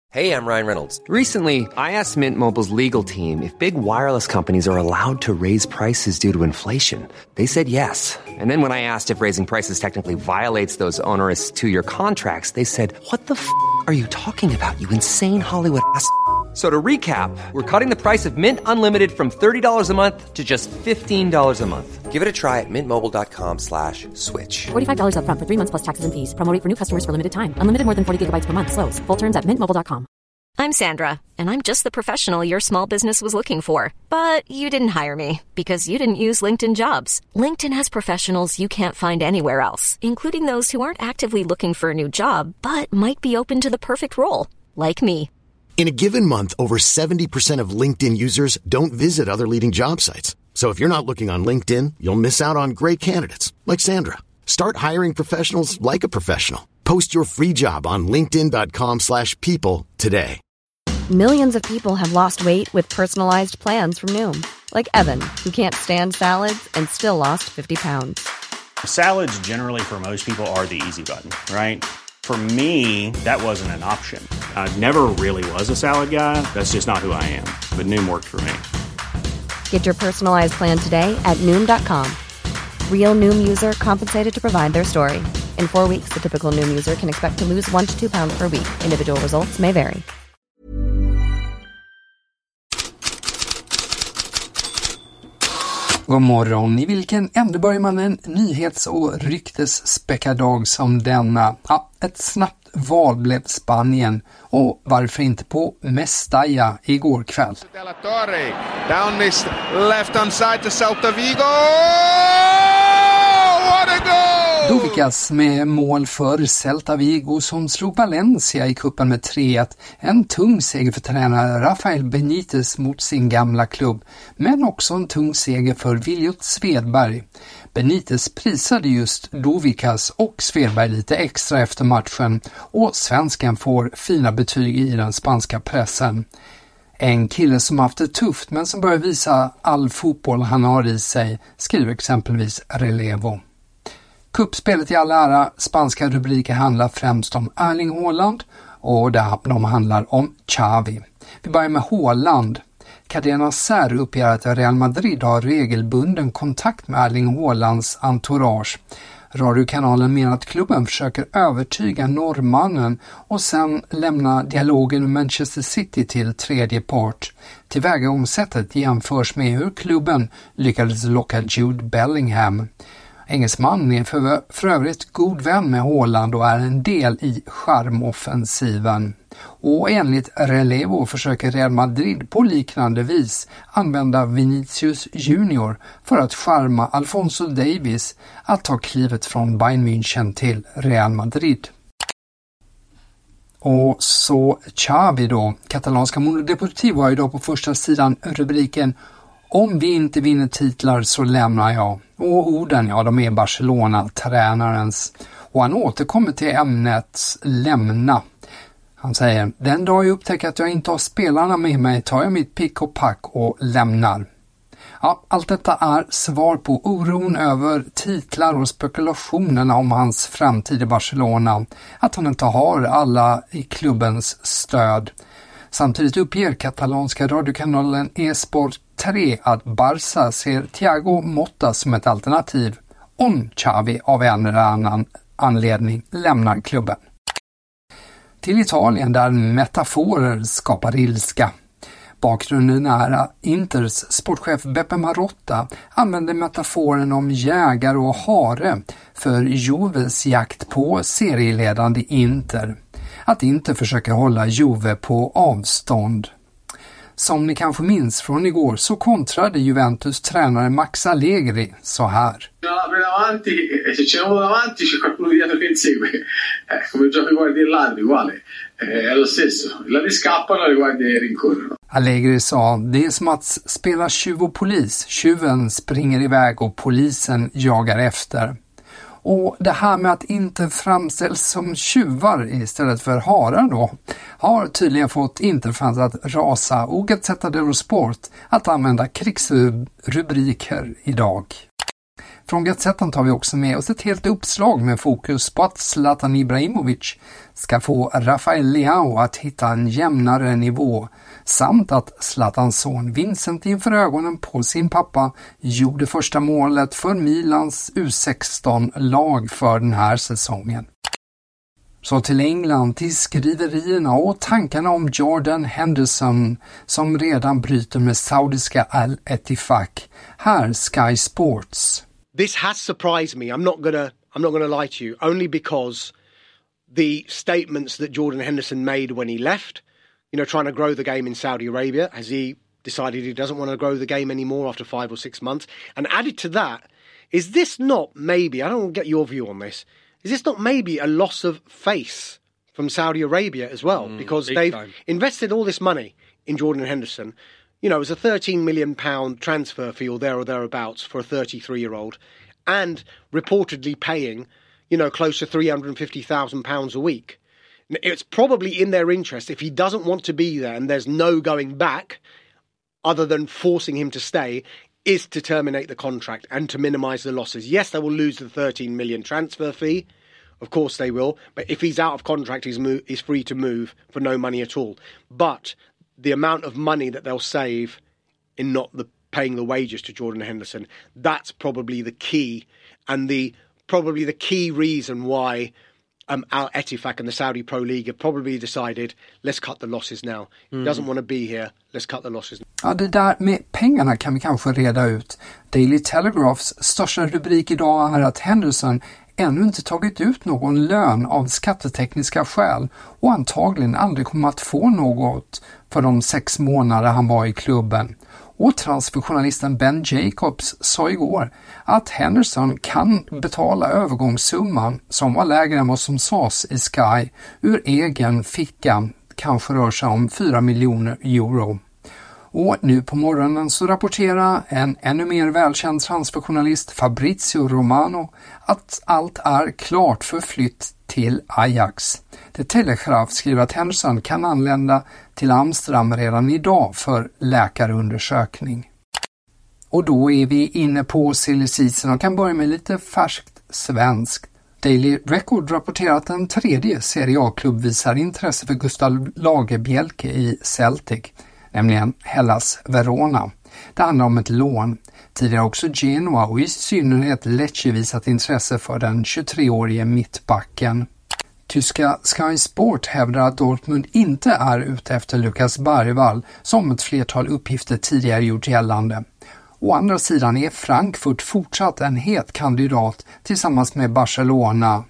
Hey, I'm Ryan Reynolds. Recently, I asked Mint Mobile's legal team if big wireless companies are allowed to raise prices due to inflation. They said yes. And then when I asked if raising prices technically violates those onerous two-year contracts, they said, "What the f*** are you talking about, you insane Hollywood ass?" So to recap, we're cutting the price of Mint Unlimited from $30 a month to just $15 a month. Give it a try at mintmobile.com/switch. $45 up front for 3 months plus taxes and fees. Promo rate for new customers for limited time. Unlimited more than 40 gigabytes per month slows. Full terms at mintmobile.com. I'm Sandra, and I'm just the professional your small business was looking for. But you didn't hire me because you didn't use LinkedIn Jobs. LinkedIn has professionals you can't find anywhere else, including those who aren't actively looking for a new job, but might be open to the perfect role, like me. In a given month, over 70% of LinkedIn users don't visit other leading job sites. So if you're not looking on LinkedIn, you'll miss out on great candidates like Sandra. Start hiring professionals like a professional. Post your free job on linkedin.com/people today. Millions of people have lost weight with personalized plans from Noom. Like Evan, who can't stand salads and still lost 50 pounds. Salads generally for most people are the easy button, right? For me, that wasn't an option. I never really was a salad guy. That's just not who I am. But Noom worked for me. Get your personalized plan today at Noom.com. Real Noom user compensated to provide their story. In 4 weeks, the typical Noom user can expect to lose 1 to 2 pounds per week. Individual results may vary. God morgon, i vilken ände börjar man en nyhets- och ryktesspäckad dag som denna? Ja, ett snabbt val blev Spanien, och varför inte på Mestalla igår kväll. Down this left hand side to Celta Vigo. What a goal! Dúvikas med mål för Celta Vigo som slog Valencia i kuppen med 3-1. En tung seger för tränare Rafael Benítez mot sin gamla klubb, men också en tung seger för Viljot Svedberg. Benítez prisade just Dúvikas och Svedberg lite extra efter matchen, och svensken får fina betyg i den spanska pressen. En kille som haft det tufft men som börjar visa all fotboll han har i sig, skriver exempelvis Relevo. Kuppspelet i all ära, spanska rubriker handlar främst om Erling Haaland, och de handlar om Xavi. Vi börjar med Haaland. Cadena Ser uppger att Real Madrid har regelbunden kontakt med Erling Haalands entourage. Radiokanalen menar att klubben försöker övertyga norrmannen och sen lämna dialogen med Manchester City till tredje part. Tillvägagångssättet jämförs med hur klubben lyckades locka Jude Bellingham. Engelsmannen är för övrigt god vän med Haaland och är en del i charmoffensiven. Och enligt Relevo försöker Real Madrid på liknande vis använda Vinicius Junior för att charma Alphonso Davies att ta klivet från Bayern München till Real Madrid. Och så Xavi då. Katalanska Mundo Deportivo har idag på första sidan rubriken "Om vi inte vinner titlar så lämnar jag". Och orden, ja, de är Barcelona-tränarens. Och han återkommer till ämnet lämna. Han säger: "Den dag jag upptäcker att jag inte har spelarna med mig tar jag mitt pick och pack och lämnar." Ja, allt detta är svar på oron över titlar och spekulationerna om hans framtid i Barcelona. Att han inte har alla i klubbens stöd. Samtidigt uppger katalanska radiokanalen Esport 3 att Barça ser Thiago Motta som ett alternativ om Xavi av en eller annan anledning lämnar klubben. Till Italien, där metaforer skapar ilska. Bakgrunden är att Inters sportchef Beppe Marotta använde metaforen om jägare och hare för Juves jakt på serieledande Inter. Att Inter försöker hålla Juve på avstånd. Som ni kanske minns från igår så kontrade Juventus tränare Max Allegri så här. Se c'è uno davanti c'è qualcuno dietro che insegue. Come giochi guardi il ladro uguale. È lo stesso. I ladri scappano e i guardie rincorrono. Allegri sa: "Det är som att spela tjuv och polis. Tjuven springer iväg och polisen jagar efter." Och det här med att inte framställs som tjuvar istället för harar då har tydligen fått Interfans att rasa och Gazzetta dello Sport att använda krigsrubriker idag. Från Gazetten tar vi också med oss ett helt uppslag med fokus på att Zlatan Ibrahimovic ska få Rafael Leao att hitta en jämnare nivå, samt att Zlatans son Vincent inför ögonen på sin pappa gjorde första målet för Milans U16-lag för den här säsongen. Så till England, till skriverierna och tankarna om Jordan Henderson som redan bryter med saudiska Al-Ettifaq. Här Sky Sports. This has surprised me. I'm not gonna lie to you, only because the statements that Jordan Henderson made when he left, trying to grow the game in Saudi Arabia, has he decided he doesn't want to grow the game anymore after 5 or 6 months? And added to that, is this not maybe, I don't get your view on this, is this not maybe a loss of face from Saudi Arabia as well? Because they've invested all this money in Jordan Henderson. It was a £13 million transfer fee or thereabouts for a 33-year-old, and reportedly paying, close to £350,000 a week. It's probably in their interest, if he doesn't want to be there and there's no going back, other than forcing him to stay, is to terminate the contract and to minimise the losses. Yes, they will lose the 13 million transfer fee. Of course they will. But if he's out of contract, he's free to move for no money at all. But the amount of money that they'll save in not paying the wages to Jordan Henderson, that's probably the key, and probably the key reason why Al-Ettifaq and the Saudi Pro League have probably decided, let's cut the losses now. He doesn't want to be here, let's cut the losses. Ja, det där med pengarna kan vi kanske reda ut. Daily Telegraphs största rubrik idag är att Henderson ännu inte tagit ut någon lön av skattetekniska skäl och antagligen aldrig kommer att få något för de 6 månader han var i klubben. Och transferjournalisten Ben Jacobs sa igår att Henderson kan betala övergångssumman som var lägre än vad som sades i Sky ur egen ficka, kanske rör sig om 4 miljoner euro. Och nu på morgonen så rapporterar en ännu mer välkänd transferjournalist, Fabrizio Romano, att allt är klart för flytt till Ajax. The Telegraph skriver att Henderson kan anlända till Amsterdam redan idag för läkarundersökning. Och då är vi inne på silly season och kan börja med lite färskt svenskt. Daily Record rapporterar att en tredje Serie A-klubb visar intresse för Gustav Lagerbielke i Celtic, nämligen Hellas Verona. Det handlar om ett lån. Tidigare också Genoa och i synnerhet Lecce visat intresse för den 23-årige mittbacken. Tyska Sky Sport hävdar att Dortmund inte är ute efter Lukas Bergvall, som ett flertal uppgifter tidigare gjort gällande. Å andra sidan är Frankfurt fortsatt en het kandidat tillsammans med Barcelona.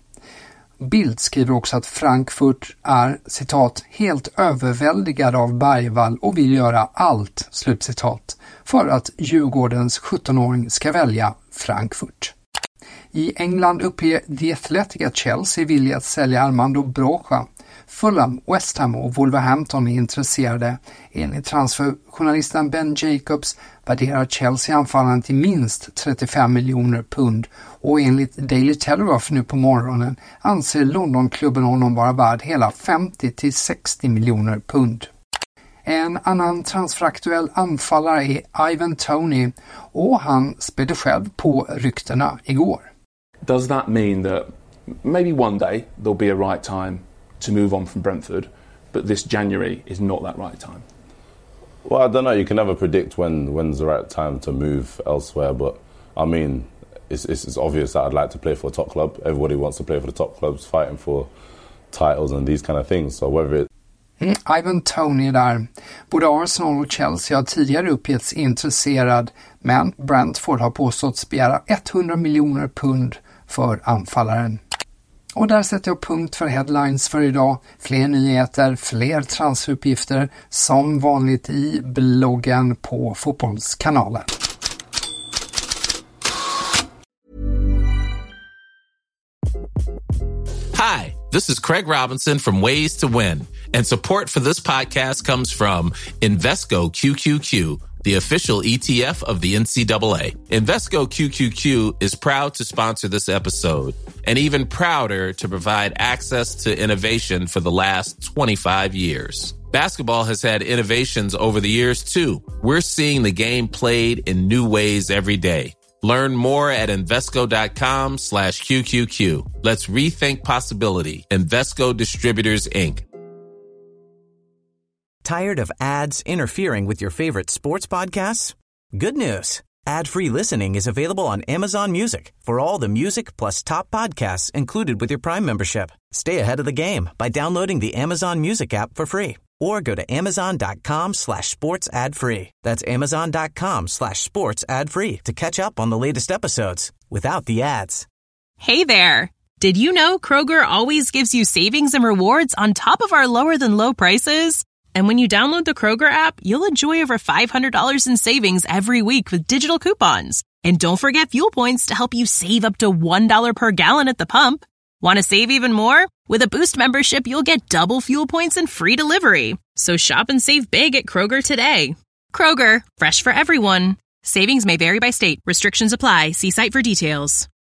Bild skriver också att Frankfurt är, citat, helt överväldigad av Bergvall och vill göra allt, slutcitat, för att Djurgårdens 17-åring ska välja Frankfurt. I England uppger The Athletic att Chelsea vill att sälja Armando Broja. Fulham, West Ham och Wolverhampton är intresserade. Enligt transferjournalisten Ben Jacobs värderar Chelsea-anfallaren till minst 35 miljoner pund och enligt Daily Telegraph nu på morgonen anser Londonklubben honom vara värd hela 50-60 miljoner pund. En annan transferaktuell anfallare är Ivan Toney och han spelade själv på ryktena igår. Does that mean that maybe one day there'll be a right time to move on from Brentford, but this January is not that right time? Well, I don't know. You can never predict when's the right time to move elsewhere, but I mean, it's obvious that I'd like to play for a top club. Everybody wants to play for the top clubs, fighting for titles and these kind of things. So whether Ivan Toney där. Både Arsenal och Chelsea har tidigare uppgetts intresserad, men Brentford har påståtts begära 100 miljoner pund för anfallaren. Och där sätter jag punkt för headlines för idag. Fler nyheter, fler transferuppgifter som vanligt i bloggen på Fotbollskanalen. Hi, this is Craig Robinson from Ways to Win, and support for this podcast comes from Invesco QQQ, the official ETF of the NCAA. Invesco QQQ is proud to sponsor this episode, and even prouder to provide access to innovation for the last 25 years. Basketball has had innovations over the years, too. We're seeing the game played in new ways every day. Learn more at Invesco.com/QQQ. Let's rethink possibility. Invesco Distributors, Inc. Tired of ads interfering with your favorite sports podcasts? Good news. Ad-free listening is available on Amazon Music for all the music plus top podcasts included with your Prime membership. Stay ahead of the game by downloading the Amazon Music app for free or go to amazon.com/sports ad free. That's amazon.com/sports ad free to catch up on the latest episodes without the ads. Hey there. Did you know Kroger always gives you savings and rewards on top of our lower than low prices? And when you download the Kroger app, you'll enjoy over $500 in savings every week with digital coupons. And don't forget fuel points to help you save up to $1 per gallon at the pump. Want to save even more? With a Boost membership, you'll get double fuel points and free delivery. So shop and save big at Kroger today. Kroger, fresh for everyone. Savings may vary by state. Restrictions apply. See site for details.